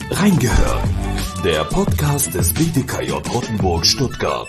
Reingehört, der Podcast des BTKJ Rottenburg Stuttgart.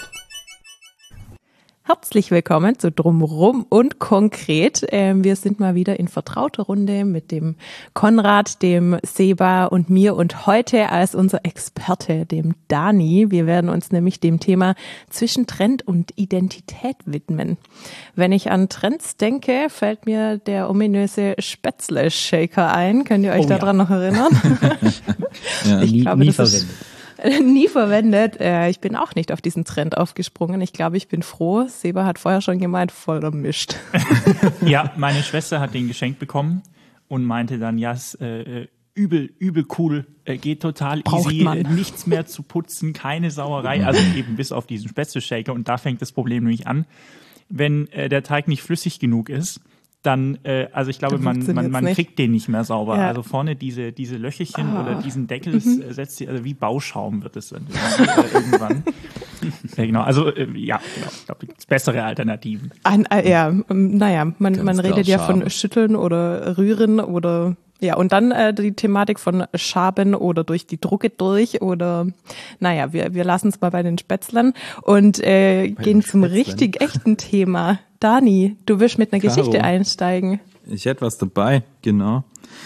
Herzlich willkommen zu Drumrum und Konkret. Wir sind mal wieder in vertrauter Runde mit dem Konrad, dem Seba und mir und heute als unser Experte, dem Dani. Wir werden uns nämlich dem Thema zwischen Trend und Identität widmen. Wenn ich an Trends denke, fällt mir der ominöse Spätzle-Shaker ein. Könnt ihr euch daran noch erinnern? Ja, Ich glaube, nie das ist nie verwendet. Ich bin auch nicht auf diesen Trend aufgesprungen. Ich glaube, ich bin froh. Seba hat vorher schon gemeint, voll ermischt. Ja, meine Schwester hat den geschenkt bekommen und meinte dann, ja, ist übel cool, geht total Braucht easy, man. nichts mehr zu putzen, keine Sauerei, also eben bis auf diesen Spätzle-Shaker. Und da fängt das Problem nämlich an, wenn der Teig nicht flüssig genug ist, dann, also ich glaube, Dann man funktioniert's nicht. kriegt den nicht mehr sauber. Ja. Also vorne diese Löcherchen oder diesen Deckel setzt sie, also wie Bauschaum wird es dann irgendwann. Ja, genau, also ja, genau. Ich glaube, es bessere Alternativen. Man Ganz redet klar, ja Schaben. von Schütteln oder Rühren oder ja, und dann die Thematik von Schaben oder durch die Drucke durch oder naja, wir lassen es mal bei den Spätzlern und gehen zum Spätzlern. richtig echten Thema. Dani, du willst mit einer Caro. Geschichte einsteigen. Ich hätte was dabei, genau.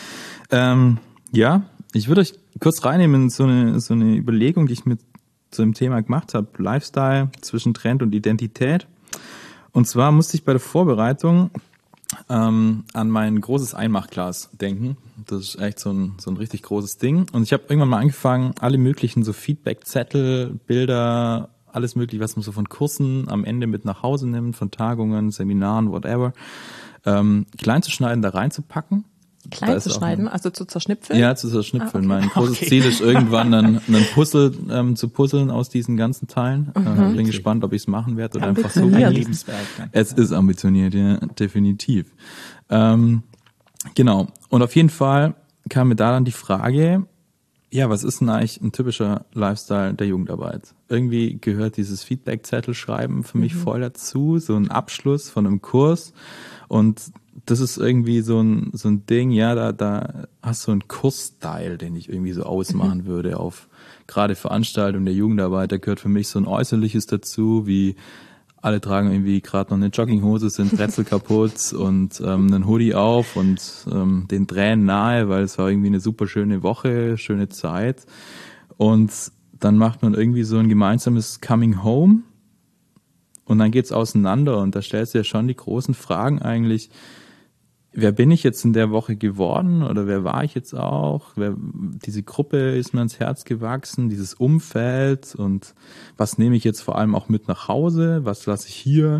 Ja, ich würde euch kurz reinnehmen in so eine Überlegung, die ich mit so einem Thema gemacht habe. Lifestyle zwischen Trend und Identität. Und zwar musste ich bei der Vorbereitung an mein großes Einmachglas denken. Das ist echt so ein richtig großes Ding. Und ich habe irgendwann mal angefangen, alle möglichen so Feedback-Zettel, Bilder, alles mögliche, was man so von Kursen am Ende mit nach Hause nimmt, von Tagungen, Seminaren, whatever, klein zu schneiden, da reinzupacken. Klein Da zu ist auch schneiden, also zu zerschnipfeln? Ja, zu zerschnipfeln. Ah, okay. Mein großes Okay. Ziel ist irgendwann einen Puzzle zu puzzeln aus diesen ganzen Teilen. Bin gespannt, ob ich es machen werde oder einfach so. Ambitioniert. Ein Ja. Lebenswerk. Dann. Es ist ambitioniert, ja, definitiv. Genau. Und auf jeden Fall kam mir da dann die Frage, ja, was ist denn eigentlich ein typischer Lifestyle der Jugendarbeit? Irgendwie gehört dieses Feedback-Zettel-Schreiben für mich voll dazu, so ein Abschluss von einem Kurs. Und das ist irgendwie so ein Ding, ja, da hast du einen Kursstyle, den ich irgendwie so ausmachen würde auf gerade Veranstaltungen der Jugendarbeit. Da gehört für mich so ein Äußerliches dazu, wie alle tragen irgendwie gerade noch eine Jogginghose, sind Brezel kaputt und einen Hoodie auf und den Tränen nahe, weil es war irgendwie eine super schöne Woche, schöne Zeit. Und dann macht man irgendwie so ein gemeinsames Coming Home und dann geht's auseinander und da stellst du ja schon die großen Fragen eigentlich, wer bin ich jetzt in der Woche geworden oder wer war ich jetzt auch? Diese Gruppe ist mir ans Herz gewachsen, dieses Umfeld und was nehme ich jetzt vor allem auch mit nach Hause? Was lasse ich hier?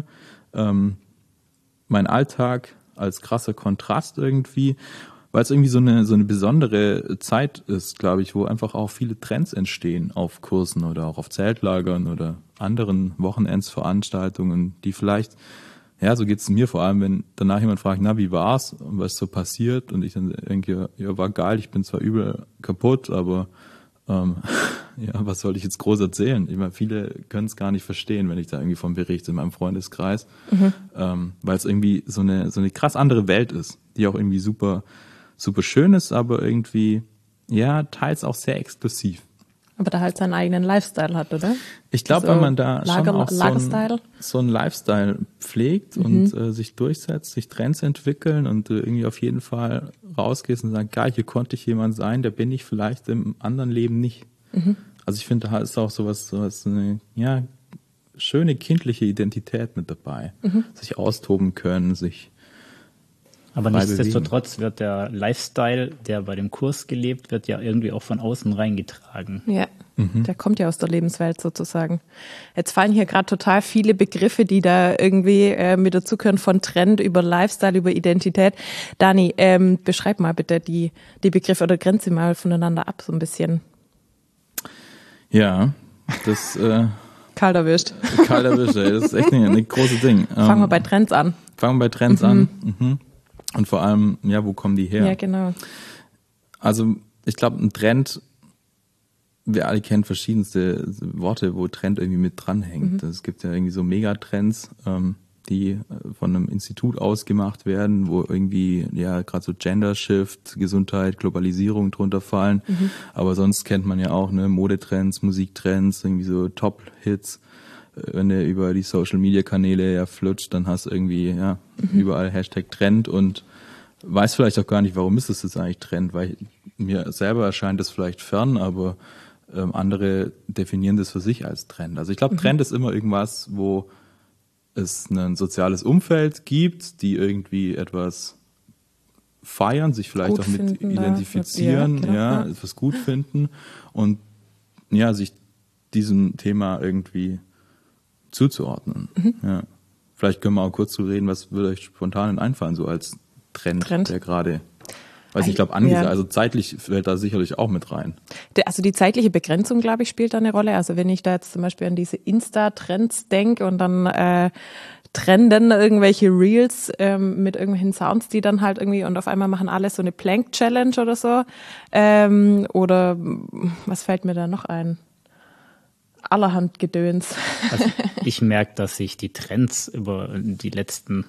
Mein Alltag als krasser Kontrast irgendwie, weil es irgendwie so eine besondere Zeit ist, glaube ich, wo einfach auch viele Trends entstehen auf Kursen oder auch auf Zeltlagern oder anderen Wochenendsveranstaltungen, die vielleicht, ja, so geht's mir vor allem, wenn danach jemand fragt, na, wie war's und was so passiert und ich dann denke, ja, war geil, ich bin zwar übel kaputt, aber ja, was soll ich jetzt groß erzählen? Ich meine, viele können es gar nicht verstehen, wenn ich da irgendwie von berichte in meinem Freundeskreis, weil es irgendwie so eine krass andere Welt ist, die auch irgendwie super, super schön ist, aber irgendwie, ja, teils auch sehr exklusiv. Aber da halt seinen eigenen Lifestyle hat, oder? Ich glaube, So wenn man da schon auch Lagerstyle? so ein Lifestyle pflegt und sich durchsetzt, sich Trends entwickeln und irgendwie auf jeden Fall rausgehst und sagst, geil, hier konnte ich jemand sein, der bin ich vielleicht im anderen Leben nicht. Also ich finde, da ist auch sowas eine, ja, schöne kindliche Identität mit dabei. Sich austoben können, sich Aber frei nichtsdestotrotz wird der Lifestyle, der bei dem Kurs gelebt wird, ja irgendwie auch von außen reingetragen. Ja, der kommt ja aus der Lebenswelt sozusagen. Jetzt fallen hier gerade total viele Begriffe, die da irgendwie mit dazugehören, von Trend über Lifestyle, über Identität. Dani, beschreib mal bitte die Begriffe oder grenze mal voneinander ab so ein bisschen. Ja, das Kalt erwischt. kalt erwischt, ey, das ist echt eine große Ding. Fangen wir bei Trends an. Fangen wir bei Trends an. Und vor allem, ja, wo kommen die her? Ja, genau. Also ich glaube, ein Trend, wir alle kennen verschiedenste Worte, wo Trend irgendwie mit dranhängt. Es gibt ja irgendwie so Megatrends, die von einem Institut ausgemacht werden, wo irgendwie ja gerade so Gender Shift, Gesundheit, Globalisierung drunter fallen. Aber sonst kennt man ja auch Modetrends, Musiktrends, irgendwie so Top-Hits. Wenn du über die Social-Media-Kanäle ja flutscht, dann hast du irgendwie überall Hashtag Trend und weiß vielleicht auch gar nicht, warum ist das jetzt eigentlich Trend, weil mir selber erscheint das vielleicht fern, aber andere definieren das für sich als Trend. Also ich glaube, Trend ist immer irgendwas, wo es ein soziales Umfeld gibt, die irgendwie etwas feiern, sich vielleicht Gut auch mit finden, identifizieren, etwas gut finden und sich diesem Thema irgendwie zuzuordnen. Ja. Vielleicht können wir auch kurz zu reden, was würde euch spontan einfallen, so als Trend. Der gerade, weiß nicht, ich glaube, also zeitlich fällt da sicherlich auch mit rein. Also die zeitliche Begrenzung, glaube ich, spielt da eine Rolle. Also wenn ich da jetzt zum Beispiel an diese Insta-Trends denke und dann trenden irgendwelche Reels mit irgendwelchen Sounds, die dann halt irgendwie und auf einmal machen alle so eine Plank-Challenge oder so. Oder was fällt mir da noch ein? Allerhand Gedöns. Also ich merke, dass sich die Trends über die letzten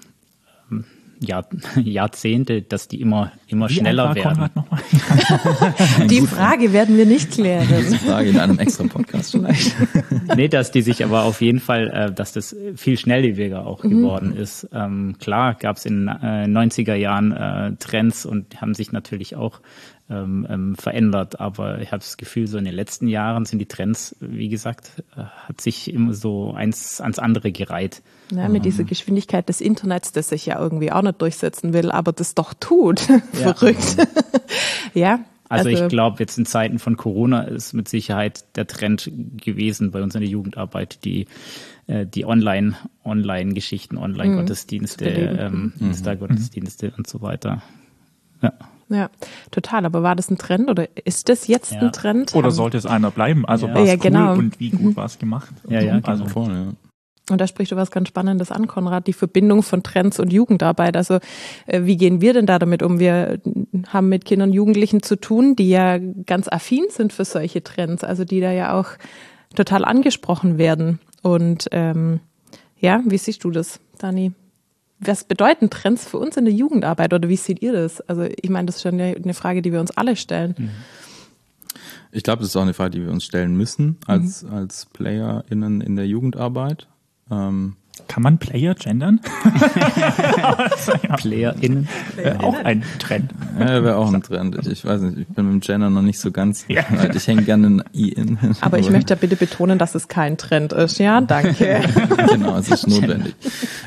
Jahrzehnte, dass die immer schneller werden. Konrad nochmal? Die Frage werden wir nicht klären. Diese Frage in einem extra Podcast vielleicht. Nee, dass die sich aber auf jeden Fall, dass das viel schnelllebiger auch geworden ist. Klar gab es in 90er Jahren Trends und haben sich natürlich auch verändert, aber ich habe das Gefühl, so in den letzten Jahren sind die Trends, wie gesagt, hat sich immer so eins ans andere gereiht. Ja, mit dieser Geschwindigkeit des Internets, das sich ja irgendwie auch nicht durchsetzen will, aber das doch tut. Verrückt. Ja. Also ich glaube, jetzt in Zeiten von Corona ist mit Sicherheit der Trend gewesen bei uns in der Jugendarbeit, die Online-Geschichten, Online-Gottesdienste, Insta-Gottesdienste und so weiter. Ja, total. Aber war das ein Trend oder ist das jetzt ein Trend? Oder sollte es einer bleiben? Also war es cool und wie gut war es gemacht? Genau. Und da sprichst du was ganz Spannendes an, Konrad, die Verbindung von Trends und Jugendarbeit. Also wie gehen wir denn da damit um? Wir haben mit Kindern und Jugendlichen zu tun, die ja ganz affin sind für solche Trends, also die da ja auch total angesprochen werden. Und wie siehst du das, Dani? Was bedeuten Trends für uns in der Jugendarbeit oder wie seht ihr das? Also ich meine, das ist schon eine Frage, die wir uns alle stellen. Ich glaube, das ist auch eine Frage, die wir uns stellen müssen als PlayerInnen in der Jugendarbeit. Kann man Player gendern? PlayerInnen? Auch ein Trend. Ja, wäre auch ein Trend. Ich weiß nicht, ich bin mit dem Gender noch nicht so ganz weit. Ich hänge gerne ein I-In. Aber ich möchte ja bitte betonen, dass es kein Trend ist. Ja, danke. Genau, es ist notwendig.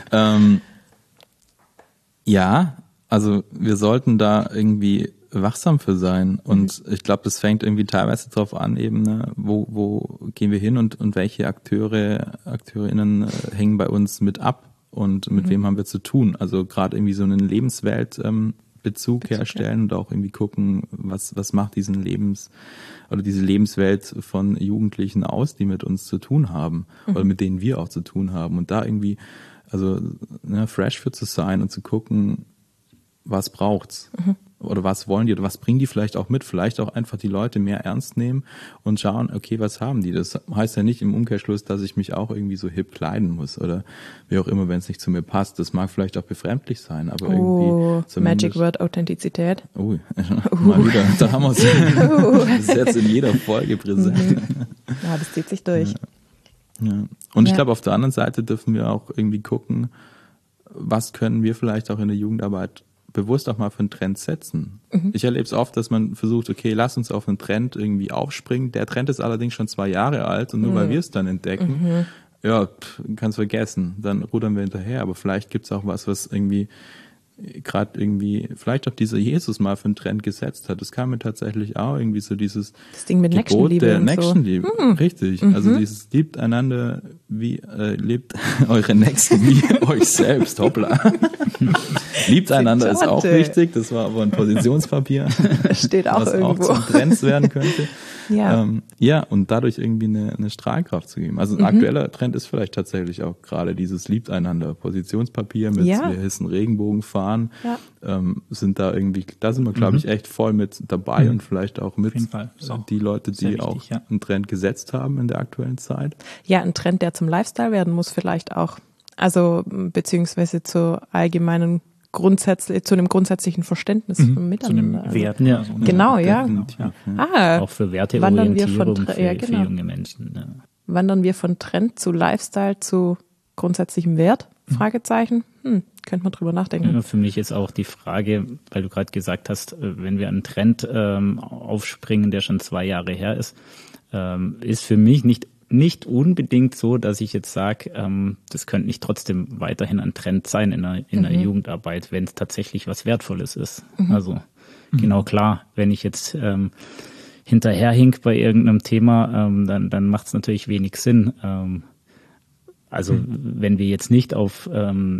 Also wir sollten da irgendwie wachsam für sein und ich glaube, das fängt irgendwie teilweise darauf an, eben, wo gehen wir hin und welche AkteurInnen hängen bei uns mit ab und mit wem haben wir zu tun. Also gerade irgendwie so einen Lebensweltbezug herstellen und auch irgendwie gucken, was macht diese Lebenswelt von Jugendlichen aus, die mit uns zu tun haben oder mit denen wir auch zu tun haben und da irgendwie fresh für zu sein und zu gucken, was braucht's? Oder was wollen die? Oder was bringen die vielleicht auch mit? Vielleicht auch einfach die Leute mehr ernst nehmen und schauen, okay, was haben die? Das heißt ja nicht im Umkehrschluss, dass ich mich auch irgendwie so hip kleiden muss oder wie auch immer, wenn es nicht zu mir passt. Das mag vielleicht auch befremdlich sein, aber irgendwie Magic Word Authentizität. Mal wieder, da haben wir es. Das ist jetzt in jeder Folge präsent. Ja, das zieht sich durch. Ja. Und ich glaube, auf der anderen Seite dürfen wir auch irgendwie gucken, was können wir vielleicht auch in der Jugendarbeit bewusst auch mal für einen Trend setzen. Ich erlebe es oft, dass man versucht, okay, lass uns auf einen Trend irgendwie aufspringen. Der Trend ist allerdings schon 2 Jahre alt und nur weil wir es dann entdecken, kannst vergessen. Dann rudern wir hinterher. Aber vielleicht gibt es auch was irgendwie gerade irgendwie, vielleicht auch dieser Jesus mal für einen Trend gesetzt hat. Das kam mir tatsächlich auch irgendwie so dieses das Ding mit Gebot Nächstenliebe der Nächstenliebe. Richtig. Also dieses liebt einander lebt eure Nächsten wie euch selbst. Hoppla. Liebt einander ist auch wichtig. Das war aber ein Positionspapier. Steht auch was irgendwo. auch zum Trend werden könnte. Ja. Und dadurch irgendwie eine Strahlkraft zu geben. Also ein aktueller Trend ist vielleicht tatsächlich auch gerade dieses liebt einander. Positionspapier mit wir hissen Regenbogen fahren, sind da irgendwie, da sind wir glaube ich echt voll mit dabei und vielleicht auch mit die Leute, die wichtig, auch einen Trend gesetzt haben in der aktuellen Zeit. Ja, ein Trend, der zum Lifestyle werden muss vielleicht auch. Also beziehungsweise zu allgemeinen zu einem grundsätzlichen Verständnis von Miteinander. Zu einem Wert. Ja. So, ne? Genau, ja. Auch für wandern wir Werteorientierung von für junge Menschen. Ja. Wandern wir von Trend zu Lifestyle zu grundsätzlichem Wert? Fragezeichen. Könnte man drüber nachdenken. Ja, für mich ist auch die Frage, weil du gerade gesagt hast, wenn wir einen Trend aufspringen, der schon 2 Jahre her ist für mich nicht unbedingt so, dass ich jetzt sage, das könnte nicht trotzdem weiterhin ein Trend sein in der Jugendarbeit, wenn es tatsächlich was Wertvolles ist. Also genau klar, wenn ich jetzt hinterherhink bei irgendeinem Thema, dann macht es natürlich wenig Sinn. Wenn wir jetzt nicht auf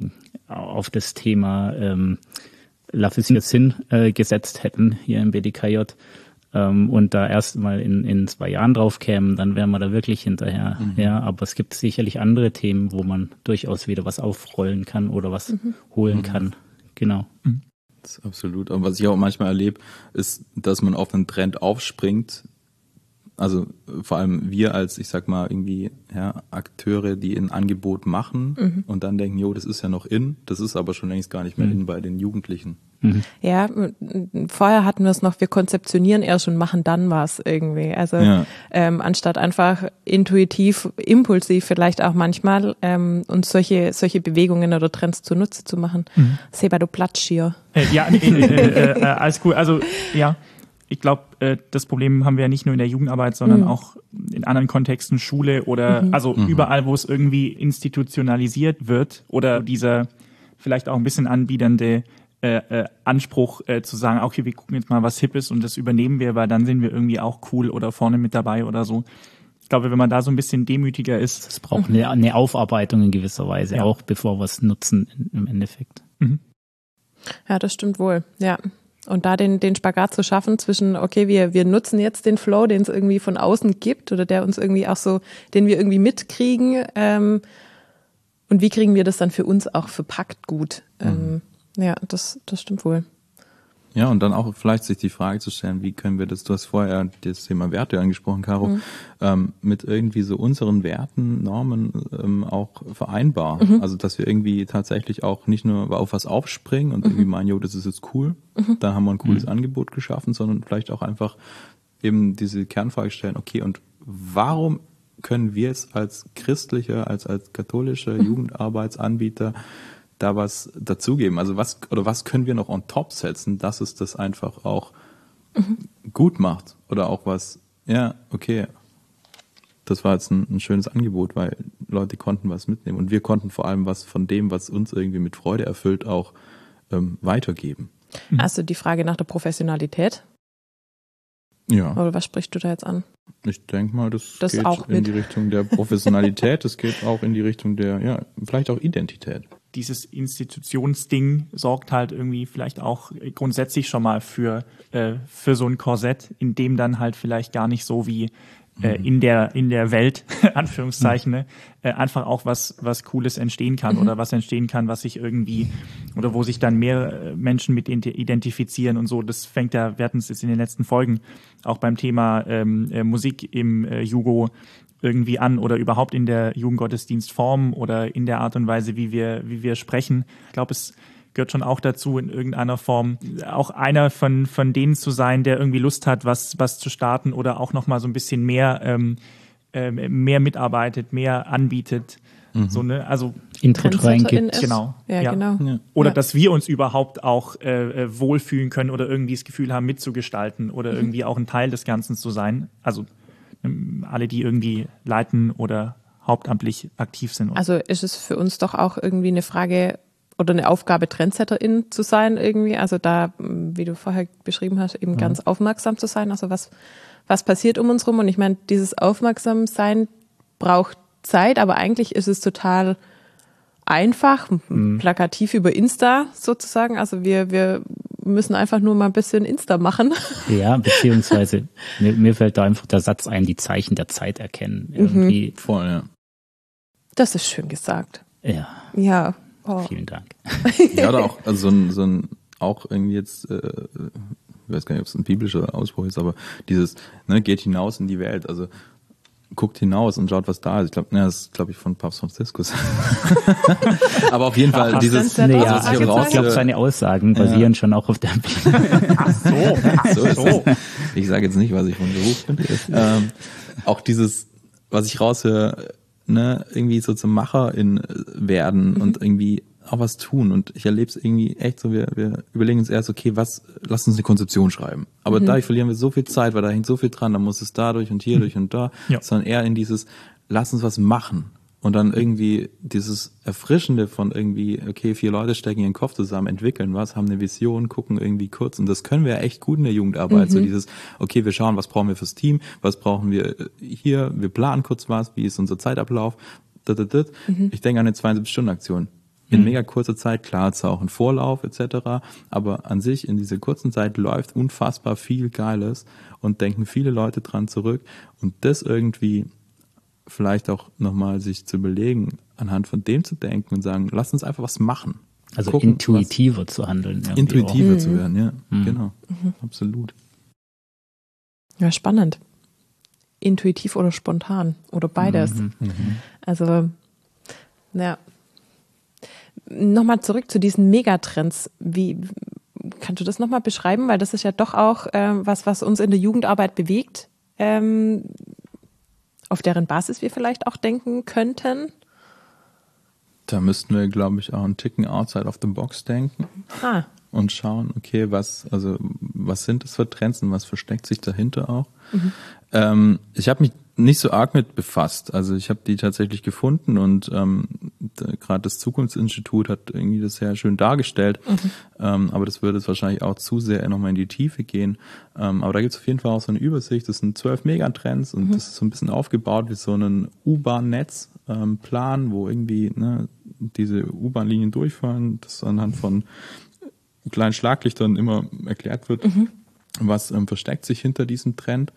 das Thema La Physik Sinn gesetzt hätten hier im BDKJ, und da erst mal in 2 Jahren drauf kämen, dann wären wir da wirklich hinterher. Ja, aber es gibt sicherlich andere Themen, wo man durchaus wieder was aufrollen kann oder was holen kann. Genau. Das ist absolut. Und was ich auch manchmal erlebe, ist, dass man auf einen Trend aufspringt. Also vor allem wir als, ich sag mal, irgendwie Akteure, die ein Angebot machen und dann denken, das ist ja noch in, das ist aber schon längst gar nicht mehr in bei den Jugendlichen. Ja, vorher hatten wir es noch, wir konzeptionieren erst und machen dann was irgendwie. Also anstatt einfach intuitiv, impulsiv vielleicht auch manchmal uns solche Bewegungen oder Trends zunutze zu machen. Seba, du platsch hier. Alles cool. Also ja, ich glaube, das Problem haben wir ja nicht nur in der Jugendarbeit, sondern auch in anderen Kontexten, Schule oder überall, wo es irgendwie institutionalisiert wird oder dieser vielleicht auch ein bisschen anbiedernde Anspruch zu sagen, okay, wir gucken jetzt mal, was hip ist und das übernehmen wir, weil dann sind wir irgendwie auch cool oder vorne mit dabei oder so. Ich glaube, wenn man da so ein bisschen demütiger ist. Es braucht eine Aufarbeitung in gewisser Weise, auch bevor wir es nutzen im Endeffekt. Ja, das stimmt wohl, ja. Und da den Spagat zu schaffen zwischen, okay, wir nutzen jetzt den Flow, den es irgendwie von außen gibt oder der uns irgendwie auch so, den wir irgendwie mitkriegen, und wie kriegen wir das dann für uns auch verpackt gut? Ja, das stimmt wohl. Ja, und dann auch vielleicht sich die Frage zu stellen, wie können wir das, du hast vorher das Thema Werte angesprochen, Caro, mit irgendwie so unseren Werten, Normen auch vereinbaren. Also, dass wir irgendwie tatsächlich auch nicht nur auf was aufspringen und irgendwie meinen, das ist jetzt cool, dann haben wir ein cooles Angebot geschaffen, sondern vielleicht auch einfach eben diese Kernfrage stellen, okay, und warum können wir es als christlicher, als katholischer Jugendarbeitsanbieter da was dazugeben? Also was können wir noch on top setzen, dass es das einfach auch gut macht? Oder auch was, das war jetzt ein schönes Angebot, weil Leute konnten was mitnehmen. Und wir konnten vor allem was von dem, was uns irgendwie mit Freude erfüllt, auch weitergeben. Also die Frage nach der Professionalität? Ja. Oder was sprichst du da jetzt an? Ich denke mal, das geht auch in die Richtung der Professionalität, das geht auch in die Richtung der, vielleicht auch Identität. Dieses Institutionsding sorgt halt irgendwie vielleicht auch grundsätzlich schon mal für so ein Korsett, in dem dann halt vielleicht gar nicht so wie in der Welt, Anführungszeichen, ne, einfach auch was Cooles entstehen kann oder was entstehen kann, was sich irgendwie oder wo sich dann mehr Menschen mit identifizieren und so. Das fängt ja, wir hatten es jetzt in den letzten Folgen auch beim Thema Musik im Jugo irgendwie an oder überhaupt in der Jugendgottesdienstform oder in der Art und Weise, wie wir sprechen. Ich glaube, es gehört schon auch dazu, in irgendeiner Form auch einer von denen zu sein, der irgendwie Lust hat, was zu starten oder auch nochmal so ein bisschen mehr mitarbeitet, mehr anbietet. So, ne? Also Input reingibt. Genau. Ja, genau. Ja. Oder dass wir uns überhaupt auch wohlfühlen können oder irgendwie das Gefühl haben, mitzugestalten oder irgendwie auch ein Teil des Ganzen zu sein. Also alle, die irgendwie leiten oder hauptamtlich aktiv sind. Also ist es für uns doch auch irgendwie eine Frage oder eine Aufgabe, Trendsetterin zu sein irgendwie. Also da, wie du vorher beschrieben hast, eben ganz aufmerksam zu sein. Also was passiert um uns rum? Und ich meine, dieses Aufmerksamsein braucht Zeit, aber eigentlich ist es total einfach, plakativ über Insta sozusagen. Also wir müssen einfach nur mal ein bisschen Insta machen. Ja, beziehungsweise mir fällt da einfach der Satz ein, die Zeichen der Zeit erkennen. Irgendwie. Voll, ja. Das ist schön gesagt. Ja. Ja. Oh. Vielen Dank. Ja, oder auch also so ein auch irgendwie jetzt, ich weiß gar nicht, ob es ein biblischer Ausspruch ist, aber dieses, geht hinaus in die Welt. Also guckt hinaus und schaut, was da ist. Ich glaube, das ist, glaube ich, von Papst Franziskus. Aber auf jeden Fall dieses... Ich glaube, seine Aussagen basieren schon auch auf der Bibel. Ach so. Ist es. Ich sage jetzt nicht, was ich von Beruf bin. Auch dieses, was ich raushöre, ne, irgendwie so zum Macher werden und irgendwie auch was tun. Und ich erlebe es irgendwie echt so, wir überlegen uns erst, okay, lass uns eine Konzeption schreiben. Aber dadurch verlieren wir so viel Zeit, weil da hängt so viel dran, da muss es dadurch und hierdurch und da, sondern eher in dieses, lass uns was machen. Und dann irgendwie dieses Erfrischende von irgendwie, okay, 4 Leute stecken ihren Kopf zusammen, entwickeln was, haben eine Vision, gucken irgendwie kurz. Und das können wir echt gut in der Jugendarbeit. So dieses, okay, wir schauen, was brauchen wir fürs Team, was brauchen wir hier, wir planen kurz was, wie ist unser Zeitablauf. Ich denke an eine 72-Stunden-Aktion. In mega kurzer Zeit, klar, es ist auch ein Vorlauf etc., aber an sich in dieser kurzen Zeit läuft unfassbar viel Geiles und denken viele Leute dran zurück und das irgendwie vielleicht auch nochmal sich zu überlegen, anhand von dem zu denken und sagen, lass uns einfach was machen. Also gucken, intuitiver zu handeln. Intuitiver zu werden, ja, genau, absolut. Ja, spannend. Intuitiv oder spontan oder beides. Also, ja. Nochmal zurück zu diesen Megatrends. Wie kannst du das nochmal beschreiben? Weil das ist ja doch auch was uns in der Jugendarbeit bewegt, auf deren Basis wir vielleicht auch denken könnten. Da müssten wir, glaube ich, auch einen Ticken outside of the box denken und schauen, okay, was sind das für Trends und was versteckt sich dahinter auch. Ich habe mich nicht so arg mit befasst. Also ich habe die tatsächlich gefunden und gerade das Zukunftsinstitut hat irgendwie das sehr schön dargestellt. Aber das würde jetzt wahrscheinlich auch zu sehr nochmal in die Tiefe gehen. Aber da gibt es auf jeden Fall auch so eine Übersicht. Das sind 12 Megatrends und das ist so ein bisschen aufgebaut wie so ein U-Bahn-Netz-Plan, wo irgendwie diese U-Bahn-Linien durchfahren, das anhand von kleinen Schlaglichtern immer erklärt wird, was versteckt sich hinter diesem Trend.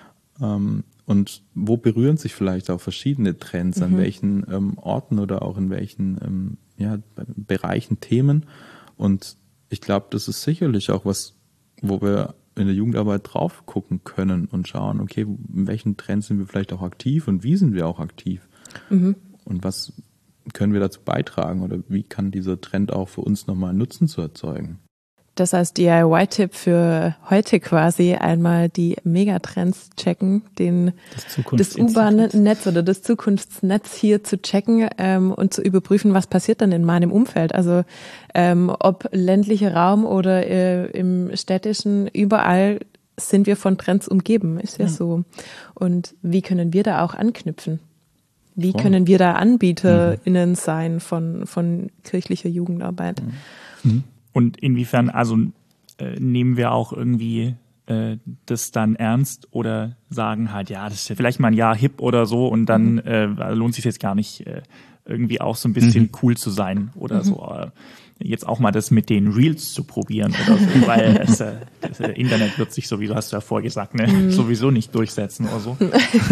Und wo berühren sich vielleicht auch verschiedene Trends, an welchen Orten oder auch in welchen Bereichen, Themen. Und ich glaube, das ist sicherlich auch was, wo wir in der Jugendarbeit drauf gucken können und schauen, okay, in welchen Trends sind wir vielleicht auch aktiv und wie sind wir auch aktiv? Und was können wir dazu beitragen oder wie kann dieser Trend auch für uns nochmal Nutzen zu erzeugen? Das als DIY-Tipp für heute quasi einmal die Megatrends checken, das U-Bahn-Netz oder das Zukunftsnetz hier zu checken und zu überprüfen, was passiert dann in meinem Umfeld. Also ob ländlicher Raum oder im städtischen, überall sind wir von Trends umgeben, ist ja so. Und wie können wir da auch anknüpfen? Wie können wir da AnbieterInnen sein von kirchlicher Jugendarbeit? Und inwiefern, also nehmen wir auch irgendwie das dann ernst oder sagen halt, ja, das ist ja vielleicht mal ein Jahr hip oder so und dann lohnt sich jetzt gar nicht, irgendwie auch so ein bisschen cool zu sein oder so. Jetzt auch mal das mit den Reels zu probieren oder so, weil das Internet wird sich, so wie du hast ja vorgesagt, sowieso nicht durchsetzen oder so.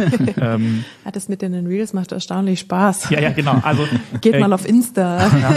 Das mit den Reels macht erstaunlich Spaß. Ja, genau. Also geht mal auf Insta. Ja.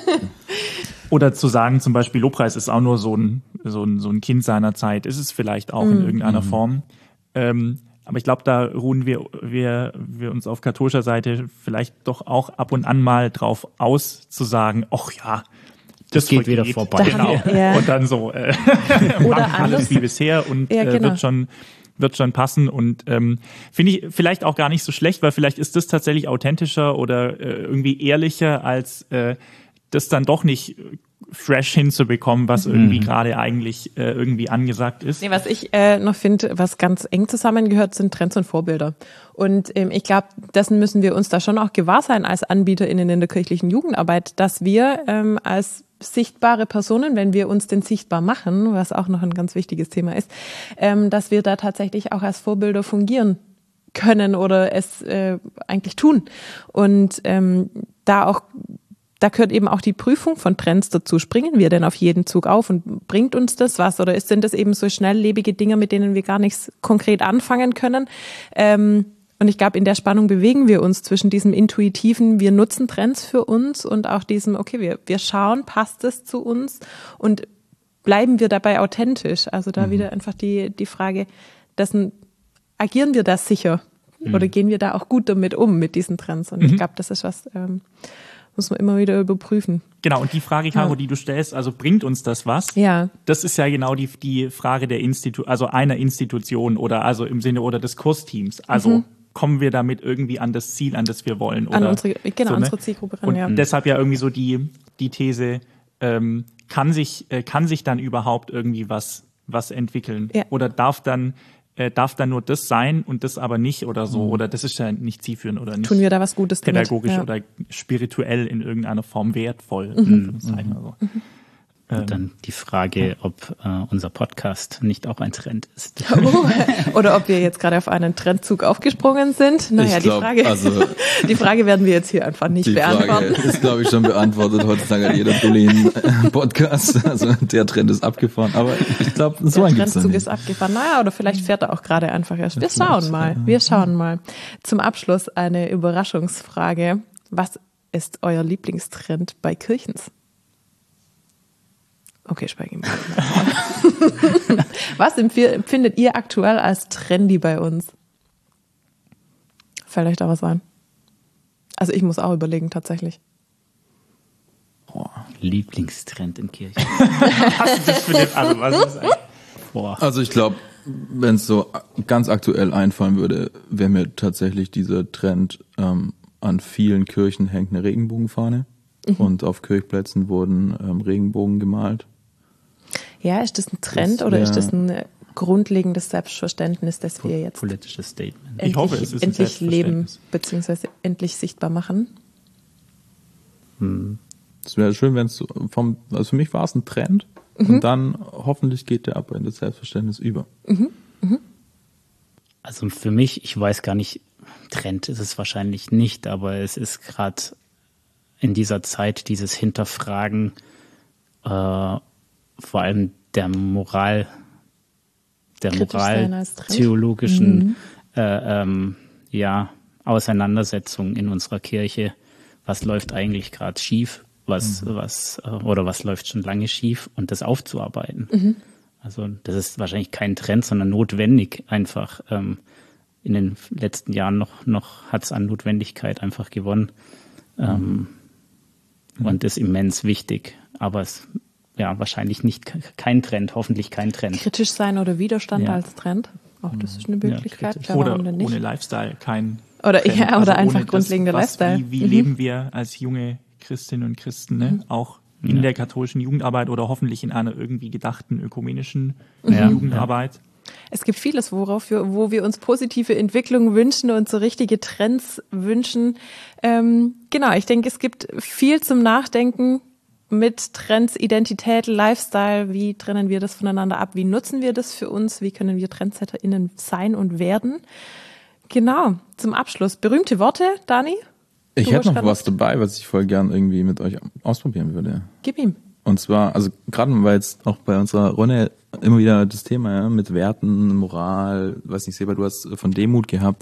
Oder zu sagen, zum Beispiel Lobpreis ist auch nur so ein Kind seiner Zeit, ist es vielleicht auch in irgendeiner Form. Aber ich glaube, da ruhen wir uns auf katholischer Seite vielleicht doch auch ab und an mal drauf aus, zu sagen, ach ja, das geht wieder vorbei. Genau. Ja. Und dann so, oder alles wie bisher und wird schon passen und finde ich vielleicht auch gar nicht so schlecht, weil vielleicht ist das tatsächlich authentischer oder irgendwie ehrlicher als das dann doch nicht fresh hinzubekommen, was irgendwie gerade eigentlich irgendwie angesagt ist. Nee, was ich noch finde, was ganz eng zusammengehört, sind Trends und Vorbilder. Und ich glaube, dessen müssen wir uns da schon auch gewahr sein als AnbieterInnen in der kirchlichen Jugendarbeit, dass wir als sichtbare Personen, wenn wir uns denn sichtbar machen, was auch noch ein ganz wichtiges Thema ist, dass wir da tatsächlich auch als Vorbilder fungieren können oder es eigentlich tun. Und da gehört eben auch die Prüfung von Trends dazu. Springen wir denn auf jeden Zug auf und bringt uns das was? Oder sind das eben so schnelllebige Dinge, mit denen wir gar nichts konkret anfangen können? Und ich glaube, in der Spannung bewegen wir uns zwischen diesem intuitiven, wir nutzen Trends für uns und auch diesem, okay, wir schauen, passt es zu uns und bleiben wir dabei authentisch? Also da wieder einfach die Frage, agieren wir das sicher? Oder gehen wir da auch gut damit um, mit diesen Trends? Und ich glaube, das ist was, muss man immer wieder überprüfen. Genau, und die Frage, Caro, die du stellst, also bringt uns das was? Ja. Das ist ja genau die Frage der also einer Institution oder also im Sinne oder des Kursteams. Also kommen wir damit irgendwie an das Ziel, an das wir wollen? Oder An unsere Zielgruppe ran, und ja. deshalb ja irgendwie so die These, kann sich dann überhaupt irgendwie was entwickeln? Ja. Oder darf dann nur das sein und das aber nicht oder so? Oder das ist ja nicht zielführend oder nicht Tun wir da was Gutes damit? pädagogisch oder spirituell in irgendeiner Form wertvoll. In Anführungszeichen oder so. Und dann die Frage, ob unser Podcast nicht auch ein Trend ist. Oder ob wir jetzt gerade auf einen Trendzug aufgesprungen sind. Naja, Ich glaub, die Frage werden wir jetzt hier einfach nicht Die Frage beantworten. ist, glaube ich, schon beantwortet. Heutzutage hat jeder Dulli einen Podcast. Also der Trend ist abgefahren. Aber ich glaube, so Der ein gibt's Trendzug nicht. ist abgefahren. Naja, oder vielleicht fährt er auch gerade einfach erst. Wir schauen mal. Zum Abschluss eine Überraschungsfrage. Was ist euer Lieblingstrend bei Kirchens? Okay, schweigen wir. Was empfindet ihr aktuell als trendy bei uns? Fällt euch da was ein? Also ich muss auch überlegen, tatsächlich. Lieblingstrend in Kirche. Also ich glaube, wenn es so ganz aktuell einfallen würde, wäre mir tatsächlich dieser Trend, an vielen Kirchen hängt eine Regenbogenfahne und auf Kirchplätzen wurden Regenbogen gemalt. Ja, ist das ein Trend Das oder wär- ist das ein grundlegendes Selbstverständnis, das wir jetzt Politisches Statement. Ich hoffe, es ist ein endlich leben Selbstverständnis. bzw. endlich sichtbar machen? Es wäre schön, wenn es also für mich war es ein Trend und dann hoffentlich geht der aber in das Selbstverständnis über. Also für mich, ich weiß gar nicht, Trend ist es wahrscheinlich nicht, aber es ist gerade in dieser Zeit dieses Hinterfragen vor allem der Kritisch sein als Trend. theologischen Auseinandersetzung in unserer Kirche. Was läuft eigentlich gerade schief? Was läuft schon lange schief? Und das aufzuarbeiten. Also das ist wahrscheinlich kein Trend, sondern notwendig einfach. In den letzten Jahren noch hat es an Notwendigkeit einfach gewonnen. Und ist immens wichtig. Aber es wahrscheinlich kein Trend, hoffentlich kein Trend. Kritisch sein oder Widerstand Ja. als Trend? Auch das ist eine Möglichkeit. kritisch. Klar, Oder warum denn nicht? ohne Lifestyle kein Oder Trend. ja, oder Also einfach ohne das, grundlegender Lifestyle. Wie leben wir als junge Christinnen und Christen, ne? Auch in der katholischen Jugendarbeit oder hoffentlich in einer irgendwie gedachten ökumenischen Jugendarbeit. Es gibt vieles, wo wir uns positive Entwicklung wünschen und so richtige Trends wünschen. Genau, ich denke, es gibt viel zum Nachdenken mit Trends, Identität, Lifestyle. Wie trennen wir das voneinander ab? Wie nutzen wir das für uns? Wie können wir TrendsetterInnen sein und werden? Genau, zum Abschluss. Berühmte Worte, Dani? Ich Du hätte hast noch grad was dabei, was ich voll gern irgendwie mit euch ausprobieren würde. Gib ihm. Und zwar, also gerade weil jetzt auch bei unserer Runde immer wieder das Thema mit Werten, Moral, weiß nicht, Seba, du hast von Demut gehabt.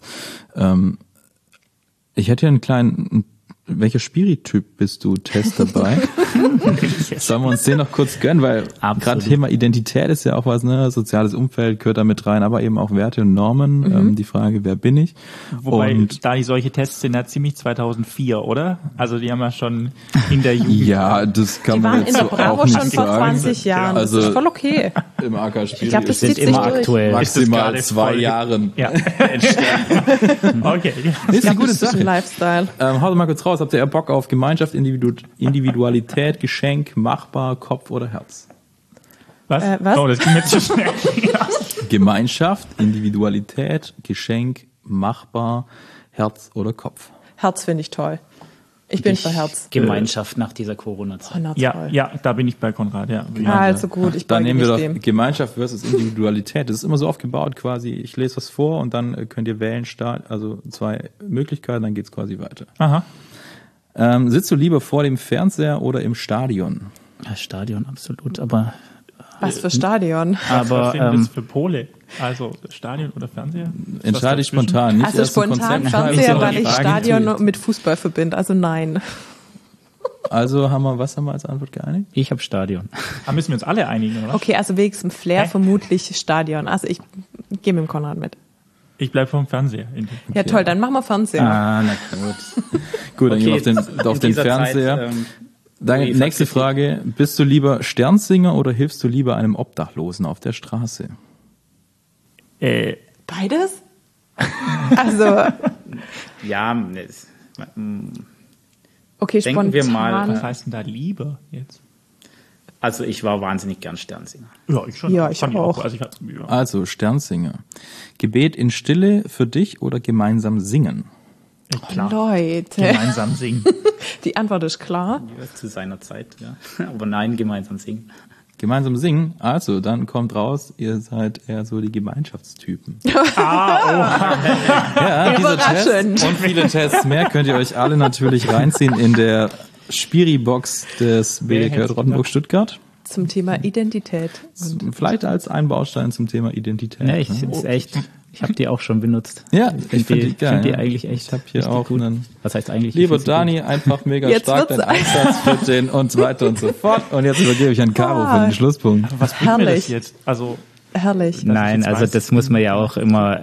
Ich hätte hier einen kleinen, welcher Spirityp bist du, Test dabei? Sollen wir uns den noch kurz gönnen, weil gerade Thema Identität ist ja auch was, ne, soziales Umfeld gehört da mit rein, aber eben auch Werte und Normen, die Frage, wer bin ich? Wobei, Und da die solche Tests sind ja ziemlich 2004, oder? Also die haben ja schon in der Jugend. ja, das kann Die man waren in jetzt der so auch Bravo nicht schon vor sagen. 20 Jahren. Also- Das ist voll okay. Im AK Spirit Ich glaube, das ist zieht sind sich immer durch. aktuell. maximal gerade 2 Folge? Jahren. Ja. Okay. Ist eine gute Das ist ein Sache. Lifestyle. Haut mal kurz raus, habt ihr eher Bock auf Gemeinschaft, Individualität, Geschenk, machbar, Kopf oder Herz? Was? Was? Oh, das ging mir zu schnell. Gemeinschaft, Individualität, Geschenk, machbar, Herz oder Kopf? Herz finde ich toll. Ich bin für Herz. Gemeinschaft nach dieser Corona-Zeit. Na, Ja, toll. ja, da bin ich bei Konrad, ja. Also gut, ich Dann beuge nehmen wir mich doch dem. Gemeinschaft versus Individualität. Das ist immer so aufgebaut quasi, ich lese was vor und dann könnt ihr wählen, also 2 Möglichkeiten, dann geht's quasi weiter. Aha. Sitzt du lieber vor dem Fernseher oder im Stadion? Ja, Stadion absolut, aber Was für Stadion. Was aber sind das für Pole? Also Stadion oder Fernseher? Entscheide ich Was dazwischen? spontan, nicht Also erst ein spontan Konzept schreiben, Fernseher, sondern weil ich Fragen Stadion tweeten. mit Fußball verbinde. Also nein. Also haben wir als Antwort geeinigt? ich habe Stadion. Da müssen wir uns alle einigen, oder? Okay, also wegen dem Flair Hä? vermutlich Stadion. Also ich gehe mit dem Konrad mit. Ich bleib vom Fernseher. Ja, toll, dann machen wir Fernseher. Ah, na gut. Gut, dann Okay, gehen wir auf den in dieser Fernseher. Zeit, Dann die nächste Fakten- Frage. Bist du lieber Sternsinger oder hilfst du lieber einem Obdachlosen auf der Straße? Beides? Also, Ja, okay, Denken wir mal, spontan. Was heißt denn da lieber jetzt? also ich war wahnsinnig gern Sternsinger. Ja, ich schon. Ja, ich Fand auch. Also Also Sternsinger. Gebet in Stille für dich oder gemeinsam singen? klar. Leute, Gemeinsam singen. die Antwort ist klar. Ja, zu seiner Zeit, ja. Aber nein, gemeinsam singen. Gemeinsam singen? Also, dann kommt raus, ihr seid eher so die Gemeinschaftstypen. Ja, diese Tests Überraschend. und viele Tests mehr könnt ihr euch alle natürlich reinziehen in der Spiri-Box des Wer BDK hätte Rottenburg Stuttgart. Zum Thema Identität. Und Vielleicht als ein Baustein zum Thema Identität. Ja, ich ne? ist echt. Ich habe die auch schon benutzt. Ja, ich finde die geil. Find die ja. eigentlich echt. Ich habe hier richtig auch gut. einen. Was heißt eigentlich? Lieber Ich find sie Dani, einfach mega Jetzt stark wird's dein Einsatz für den und so weiter und so fort. Und jetzt übergebe ich an Caro für den Schlusspunkt. Was bringt mir das Herrlich. jetzt? Also, herrlich. gut. Nein, jetzt also weiß. das muss man ja auch immer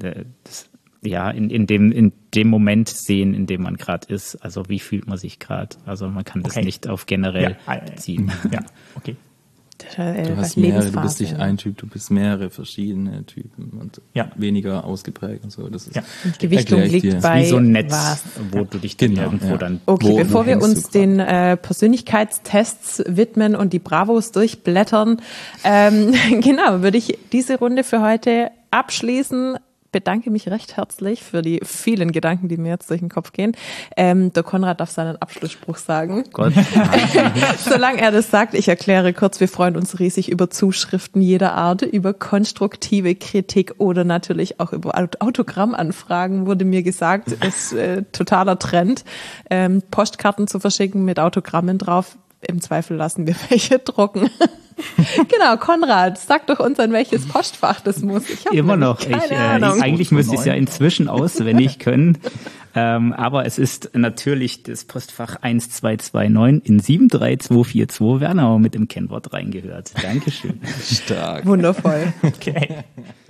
in dem Moment sehen, in dem man gerade ist. Also wie fühlt man sich gerade? Also man kann das Okay. nicht auf generell ziehen. ja, okay. Du hast mehrere, du bist nicht ein Typ, du bist mehrere verschiedene Typen und Ja. weniger ausgeprägt und so. Das ist Ja. Gewichtung erklär ich liegt dir. bei Wie so ein Netz, was? wo du dich dann Genau, irgendwo ja. dann. Okay, bevor wir hängst uns du den Persönlichkeitstests widmen und die Bravos durchblättern, genau, würde ich diese Runde für heute abschließen. Bedanke mich recht herzlich für die vielen Gedanken, die mir jetzt durch den Kopf gehen. Der Konrad darf seinen Abschlussspruch sagen. Gott, Solange er das sagt, ich erkläre kurz, wir freuen uns riesig über Zuschriften jeder Art, über konstruktive Kritik oder natürlich auch über Autogrammanfragen, wurde mir gesagt, ist totaler Trend, Postkarten zu verschicken mit Autogrammen drauf. Im Zweifel lassen wir welche drucken. Genau, Konrad, sag doch uns, an welches Postfach das muss. Ich hab immer nämlich noch. keine Ahnung. Eigentlich müsste ich es ja inzwischen auswendig können. Aber es ist natürlich das Postfach 1229 in 73242 Wernau mit dem Kennwort reingehört. Dankeschön. stark. Wundervoll. Okay.